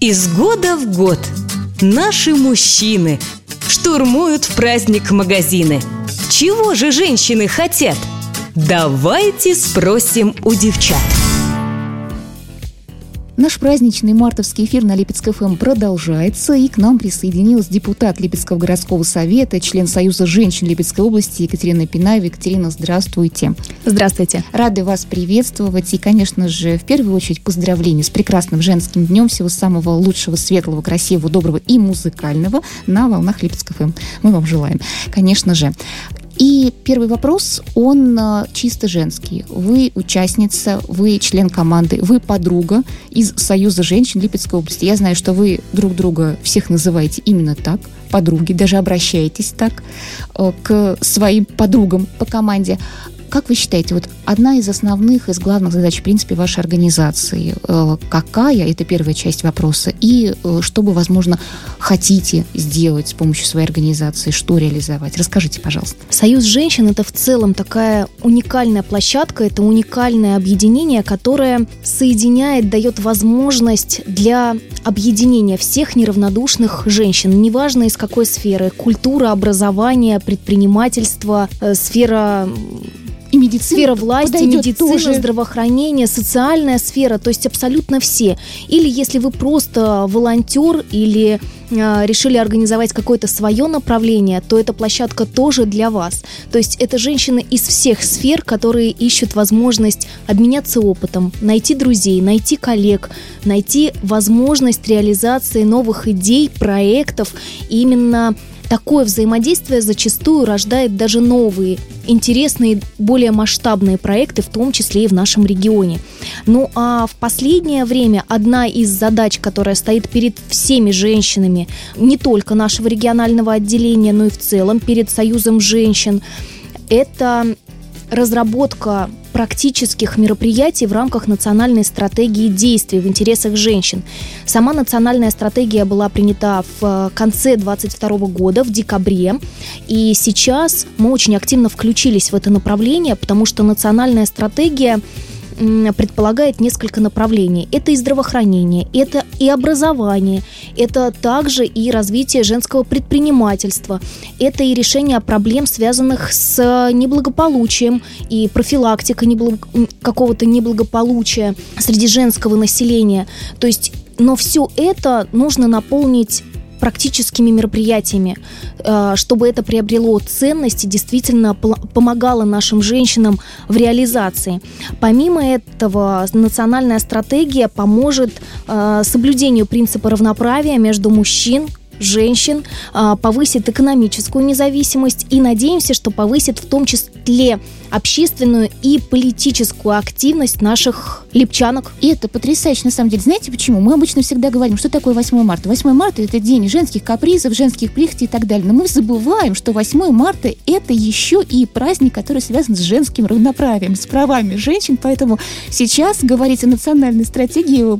Из года в год наши мужчины штурмуют в праздник магазины. Чего же женщины хотят? Давайте спросим у девчат. Наш праздничный мартовский эфир на Липецк ФМ продолжается, и к нам присоединилась депутат Липецкого городского совета, член Союза женщин Липецкой области Екатерина Пинаева. Екатерина, здравствуйте. Здравствуйте. Рады вас приветствовать и, конечно же, в первую очередь поздравления с прекрасным женским днем. Всего самого лучшего, светлого, красивого, доброго и музыкального на волнах Липецк ФМ. Мы вам желаем, конечно же. И первый вопрос, он чисто женский. Вы участница, вы член команды, вы подруга из Союза женщин Липецкой области. Я знаю, что вы друг друга всех называете именно так, подруги, даже обращаетесь так к своим подругам по команде. Как вы считаете, вот одна из основных, из главных задач, в принципе, вашей организации, какая? Это первая часть вопроса. И что вы, возможно, хотите сделать с помощью своей организации, что реализовать? Расскажите, пожалуйста. Союз женщин – это в целом такая уникальная площадка, это уникальное объединение, которое соединяет, дает возможность для объединения всех неравнодушных женщин, неважно из какой сферы – культура, образование, предпринимательство, сфера власти, медицина, здравоохранение, социальная сфера, то есть абсолютно все. Или если вы просто волонтер или решили организовать какое-то свое направление, то эта площадка тоже для вас. То есть это женщины из всех сфер, которые ищут возможность обменяться опытом, найти друзей, найти коллег, найти возможность реализации новых идей, проектов. И именно такое взаимодействие зачастую рождает даже новые, интересные, более масштабные проекты, в том числе и в нашем регионе. Ну а в последнее время одна из задач, которая стоит перед всеми женщинами, не только нашего регионального отделения, но и в целом перед Союзом женщин, это разработка практических мероприятий в рамках национальной стратегии действий в интересах женщин. Сама национальная стратегия была принята в конце 2022 года, в декабре, и сейчас мы очень активно включились в это направление, потому что национальная стратегия предполагает несколько направлений. Это и здравоохранение, это и образование, это также и развитие женского предпринимательства, это и решение проблем, связанных с неблагополучием и профилактика какого-то неблагополучия среди женского населения. То есть, но все это нужно наполнить практическими мероприятиями, чтобы это приобрело ценность и действительно помогало нашим женщинам в реализации. Помимо этого, национальная стратегия поможет соблюдению принципа равноправия между мужчин, женщин, повысит экономическую независимость и, надеемся, что повысит в том числе общественную и политическую активность наших липчанок. И это потрясающе, на самом деле. Знаете почему? Мы обычно всегда говорим, что такое 8 марта. 8 марта – это день женских капризов, женских прихотей и так далее. Но мы забываем, что 8 марта – это еще и праздник, который связан с женским равноправием, с правами женщин. Поэтому сейчас говорить о национальной стратегии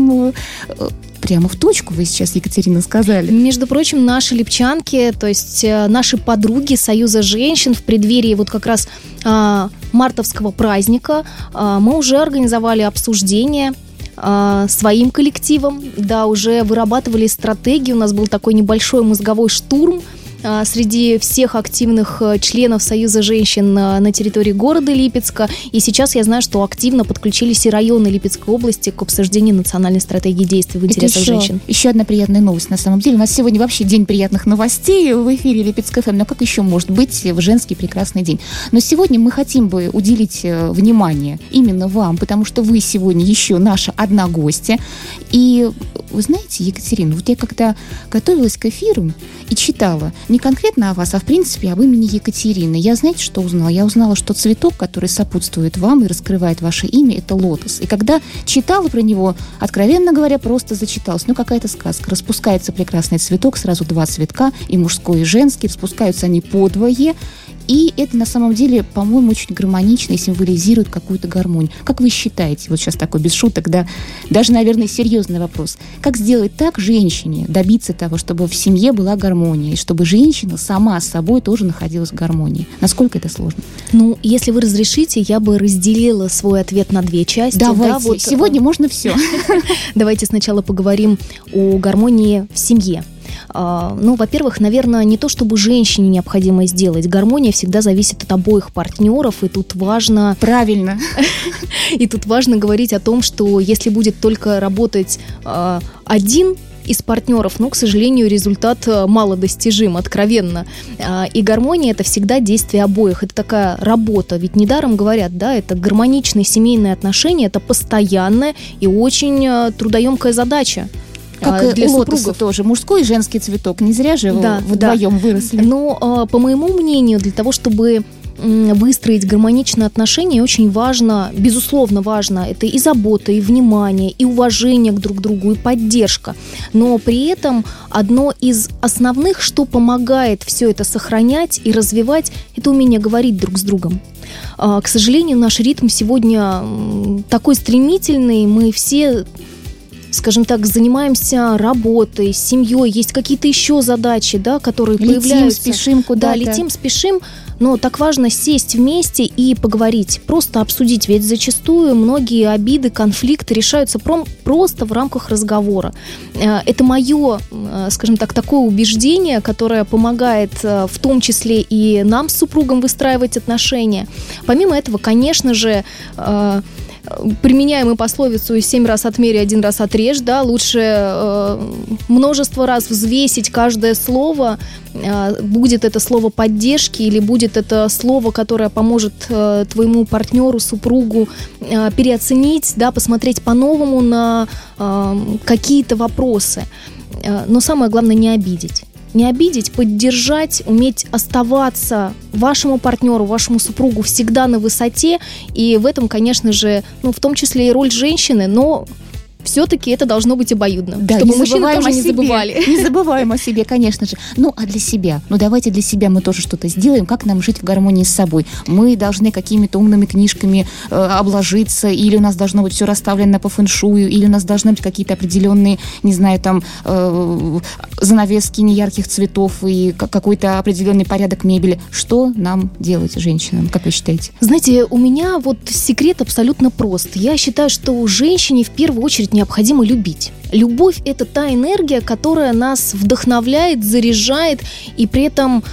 прямо в точку вы сейчас, Екатерина, сказали. Между прочим, наши липчанки, то есть наши подруги Союза женщин в преддверии вот как раз мартовского праздника мы уже организовали обсуждение своим коллективом, да, уже вырабатывали стратегию, у нас был такой небольшой мозговой штурм среди всех активных членов Союза женщин на территории города Липецка. И сейчас я знаю, что активно подключились и районы Липецкой области к обсуждению национальной стратегии действий в интересах женщин. Еще одна приятная новость на самом деле. У нас сегодня вообще день приятных новостей в эфире Липецк ФМ. Но как еще может быть в женский прекрасный день? Но сегодня мы хотим бы уделить внимание именно вам, потому что вы сегодня еще наша одна гостья. И вы знаете, Екатерина, вот я когда готовилась к эфиру и читала не конкретно о вас, а в принципе об имени Екатерины, я, знаете, что узнала? Я узнала, что цветок, который сопутствует вам и раскрывает ваше имя, это лотос. И когда читала про него, откровенно говоря, просто зачиталась. Ну, какая-то сказка. Распускается прекрасный цветок, сразу 2 цветка, и мужской, и женский. Распускаются они подвое. И это на самом деле, по-моему, очень гармонично и символизирует какую-то гармонию. Как вы считаете, вот сейчас такой без шуток, да, даже, наверное, серьезный вопрос, как сделать так женщине, добиться того, чтобы в семье была гармония, и чтобы женщина сама с собой тоже находилась в гармонии? Насколько это сложно? Ну, если вы разрешите, я бы разделила свой ответ на две части. Давайте, да, вот, сегодня можно все. Давайте сначала поговорим о гармонии в семье. Ну, во-первых, наверное, не то, чтобы женщине необходимо сделать. Гармония всегда зависит от обоих партнеров, и тут важно... Правильно. И тут важно говорить о том, что если будет только работать один из партнеров, но, к сожалению, результат малодостижим, откровенно. И гармония — это всегда действие обоих, это такая работа. Ведь недаром говорят, да, это гармоничные семейные отношения, это постоянная и очень трудоемкая задача. Как для лотоса тоже, мужской и женский цветок. Не зря же вдвоем выросли. Но, по моему мнению, для того, чтобы выстроить гармоничные отношения, очень важно, безусловно важно, это и забота, и внимание, и уважение к друг другу, и поддержка. Но при этом одно из основных, что помогает все это сохранять и развивать, это умение говорить друг с другом. К сожалению, наш ритм сегодня такой стремительный, мы все, скажем так, занимаемся работой, семьей, есть какие-то еще задачи, да, которые появляются. Летим, спешим куда-то. Да, летим, спешим, но так важно сесть вместе и поговорить, просто обсудить, ведь зачастую многие обиды, конфликты решаются просто в рамках разговора. Это мое, скажем так, такое убеждение, которое помогает в том числе и нам с супругом выстраивать отношения. Помимо этого, конечно же, применяем и пословицу «7 раз отмерь, 1 раз отрежь», да, лучше множество раз взвесить каждое слово, будет это слово поддержки или будет это слово, которое поможет твоему партнеру, супругу переоценить, да, посмотреть по-новому на какие-то вопросы. Но самое главное — не обидеть. Не обидеть, поддержать, уметь оставаться вашему партнеру, вашему супругу всегда на высоте. И в этом, конечно же, в том числе и роль женщины, но все-таки это должно быть обоюдно, да, чтобы мужчины тоже не забывали. Не забываем о себе, конечно же. Ну, а для себя? Ну, давайте для себя мы тоже что-то сделаем. Как нам жить в гармонии с собой? Мы должны какими-то умными книжками обложиться, или у нас должно быть все расставлено по фэншую, или у нас должны быть какие-то определенные, не знаю, там, занавески неярких цветов и какой-то определенный порядок мебели. Что нам делать, женщинам, как вы считаете? Знаете, у меня вот секрет абсолютно прост. Я считаю, что женщине в первую очередь необходимо любить. Любовь — это та энергия, которая нас вдохновляет, заряжает, и при этом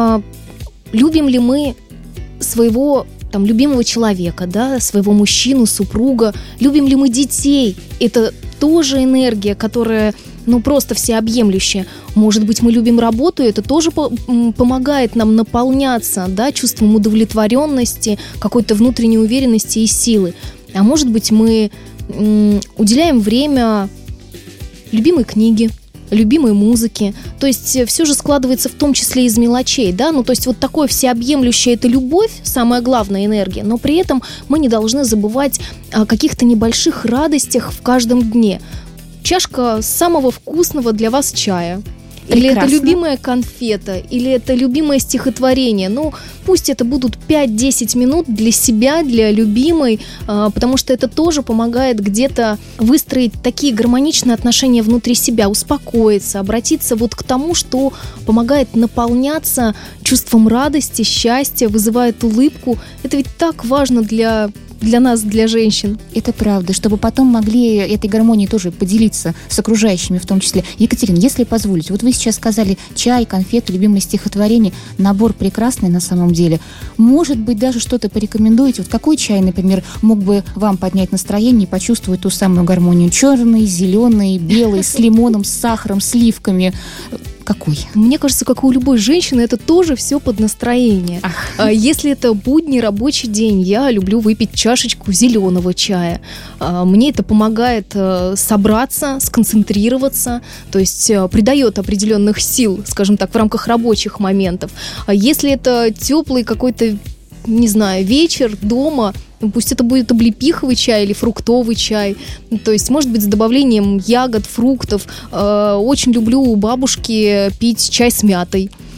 любим ли мы своего любимого человека, да, своего мужчину, супруга, любим ли мы детей? Это тоже энергия, которая просто всеобъемлющая. Может быть, мы любим работу, и это тоже помогает нам наполняться, да, чувством удовлетворенности, какой-то внутренней уверенности и силы. А может быть, мы уделяем время любимой книге, любимой музыке. То есть все же складывается в том числе из мелочей, да, то есть вот такое всеобъемлющее — это любовь, самая главная энергия, но при этом мы не должны забывать о каких-то небольших радостях в каждом дне. Чашка самого вкусного для вас чая. Или это любимая конфета, или это любимое стихотворение. Пусть это будут 5-10 минут для себя, для любимой, потому что это тоже помогает где-то выстроить такие гармоничные отношения внутри себя, успокоиться, обратиться вот к тому, что помогает наполняться чувством радости, счастья, вызывает улыбку. Это ведь так важно для нас, для женщин. Это правда, чтобы потом могли этой гармонией тоже поделиться с окружающими в том числе. Екатерина, если позволите, вот вы сейчас сказали чай, конфеты, любимое стихотворение, набор прекрасный на самом деле. Может быть, даже что-то порекомендуете? Вот какой чай, например, мог бы вам поднять настроение и почувствовать ту самую гармонию? Черный, зеленый, белый, с лимоном, с сахаром, сливками. Какой? Мне кажется, как у любой женщины, это тоже все под настроение. Если это будний рабочий день, я люблю выпить чашечку зеленого чая. Мне это помогает собраться, сконцентрироваться, то есть придает определенных сил, скажем так, в рамках рабочих моментов. Если это теплый какой-то, не знаю, вечер дома, пусть это будет облепиховый чай или фруктовый чай, то есть, может быть, с добавлением ягод, фруктов. Очень люблю у бабушки пить чай с мятой.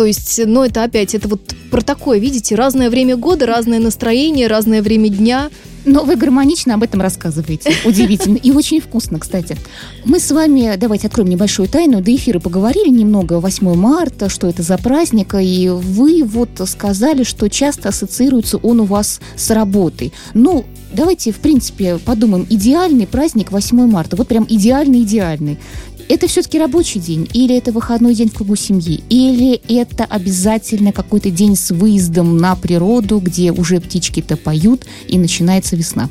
То есть, это опять, это вот про такое, видите, разное время года, разное настроение, разное время дня. Но вы гармонично об этом рассказываете. Удивительно. И очень вкусно, кстати. Мы с вами, давайте откроем небольшую тайну. До эфира поговорили немного 8 марта, что это за праздник. И вы сказали, что часто ассоциируется он у вас с работой. Давайте, в принципе, подумаем. Идеальный праздник 8 марта. Вот прям идеальный. Это все-таки рабочий день? Или это выходной день в кругу семьи? Или это обязательно какой-то день с выездом на природу, где уже птички-то поют, и начинается весна?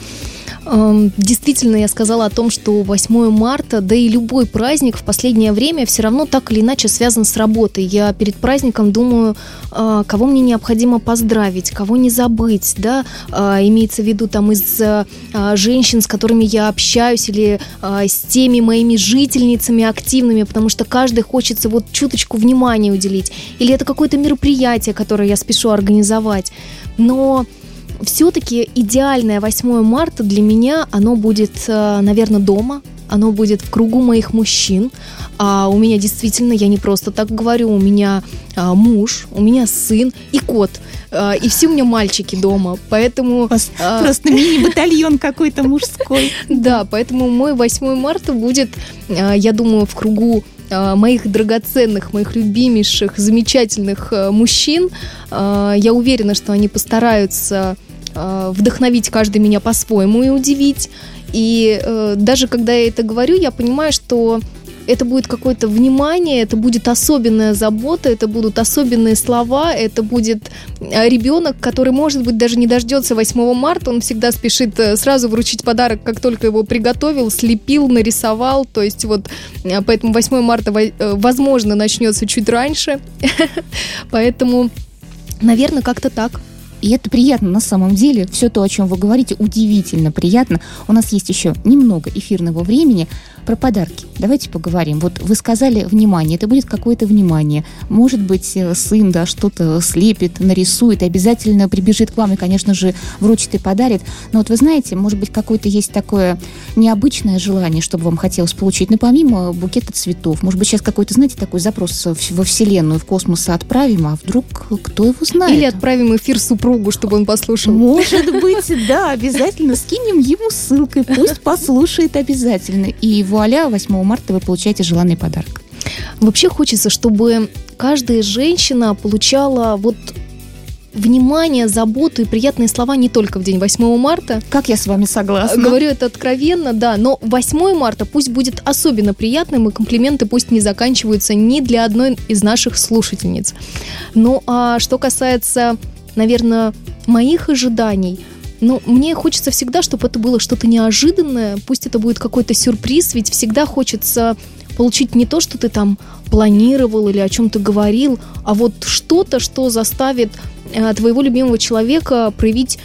Действительно, я сказала о том, что 8 марта, да и любой праздник в последнее время все равно так или иначе связан с работой. Я перед праздником думаю, кого мне необходимо поздравить, кого не забыть, да, имеется в виду там из женщин, с которыми я общаюсь, или с теми моими жительницами активными, потому что каждой хочется вот чуточку внимания уделить. Или это какое-то мероприятие, которое я спешу организовать. Но все-таки идеальное 8 марта для меня, оно будет, наверное, дома, оно будет в кругу моих мужчин. А у меня действительно, я не просто так говорю, у меня муж, у меня сын и кот. И все у меня мальчики дома, поэтому... Просто мини-батальон какой-то мужской. Да, поэтому мой 8 марта будет, я думаю, в кругу моих драгоценных, моих любимейших, замечательных мужчин. Я уверена, что они постараются вдохновить каждый меня по-своему и удивить. И даже когда я это говорю, я понимаю, что это будет какое-то внимание, это будет особенная забота, это будут особенные слова, это будет ребенок, который, может быть, даже не дождется 8 марта, он всегда спешит сразу вручить подарок, как только его приготовил, слепил, нарисовал, то есть вот поэтому 8 марта, возможно, начнется чуть раньше, поэтому, наверное, как-то так. И это приятно на самом деле. Все то, о чем вы говорите, удивительно приятно. У нас есть еще немного эфирного времени. Про подарки давайте поговорим. Вот вы сказали внимание. Это будет какое-то внимание. Может быть, сын, да, что-то слепит, нарисует, обязательно прибежит к вам и, конечно же, вручит и подарит. Но вот вы знаете, может быть, какое-то есть такое необычное желание, чтобы вам хотелось получить. Но помимо букета цветов, может быть, сейчас какой-то, знаете, такой запрос во Вселенную, в космос отправим, а вдруг кто его знает? Или отправим эфир супругу, чтобы он послушал. Может быть, да, обязательно скинем ему ссылкой, пусть послушает обязательно. И вуаля, 8 марта вы получаете желанный подарок. Вообще хочется, чтобы каждая женщина получала вот внимание, заботу и приятные слова не только в день 8 марта. Как я с вами согласна. Говорю это откровенно, да, но 8 марта пусть будет особенно приятным, и комплименты пусть не заканчиваются ни для одной из наших слушательниц. Ну, а что касается, наверное, моих ожиданий, мне хочется всегда, чтобы это было что-то неожиданное, пусть это будет какой-то сюрприз, ведь всегда хочется получить не то, что ты там планировал или о чем ты говорил, а вот что-то, что заставит твоего любимого человека проявить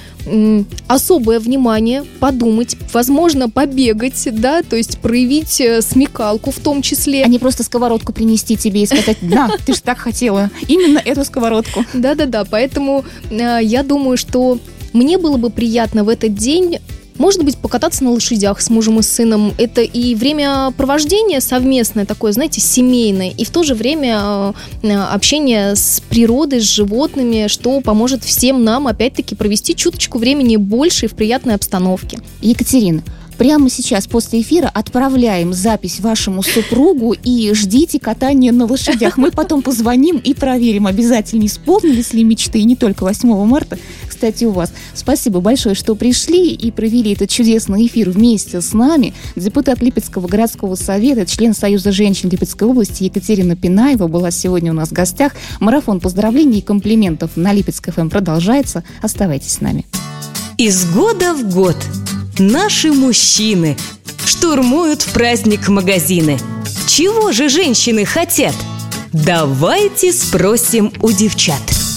особое внимание, подумать, возможно, побегать, да, то есть проявить смекалку в том числе. А не просто сковородку принести тебе и сказать: да, ты же так хотела, именно эту сковородку. Да-да-да, поэтому я думаю, что мне было бы приятно в этот день, может быть, покататься на лошадях с мужем и сыном. Это и времяпровождение совместное такое, знаете, семейное, и в то же время общение с природой, с животными, что поможет всем нам, опять-таки, провести чуточку времени больше и в приятной обстановке. Екатерина, прямо сейчас после эфира отправляем запись вашему супругу и ждите катания на лошадях. Мы потом позвоним и проверим, обязательно исполнились ли мечты, и не только 8 марта, кстати, у вас. Спасибо большое, что пришли и провели этот чудесный эфир вместе с нами. Депутат Липецкого городского совета, член Союза женщин Липецкой области Екатерина Пинаева была сегодня у нас в гостях. Марафон поздравлений и комплиментов на Липецк ФМ продолжается. Оставайтесь с нами. Из года в год наши мужчины штурмуют в праздник магазины. Чего же женщины хотят? Давайте спросим у девчат.